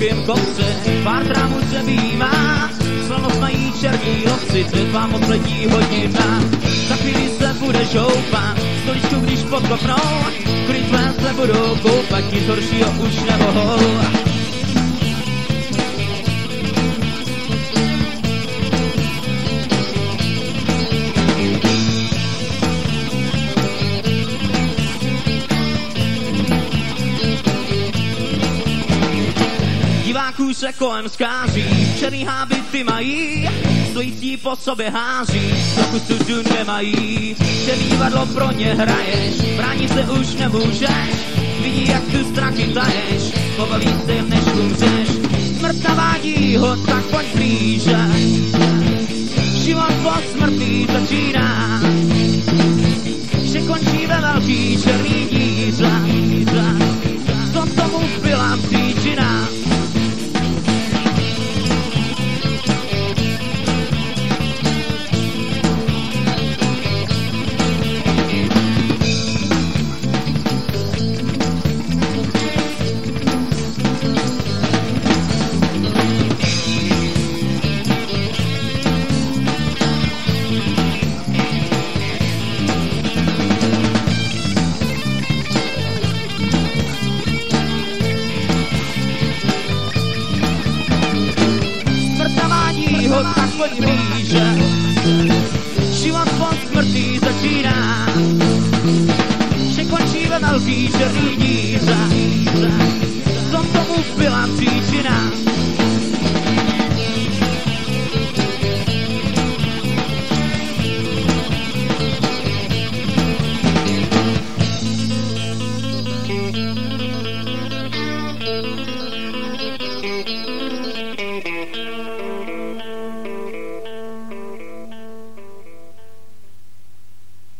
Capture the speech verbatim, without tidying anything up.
vysokém kopce, pár trámů se výjímá, slanost mají černí lovci, to je tvá poslední hodina. Za chvíli se budeš houpat, stoličku když podkopnou, kudy tvé se budou koupat, nic horšího už nemohou. Diváků se kolem skází, černý hábity mají, stojící po sobě hází, trochu studu nemají. Že divadlo pro ně hraješ, bránit se už nemůžeš, vidí jak tu strachy taješ, pobaví se než umřeš. Smrt navádí ho, tak pojď blíže, život po smrti začíná, že končí ve velký černý díře, co tomu byla příčina. Tak pojď blíže, život po smrti začíná, že končí ve velký černý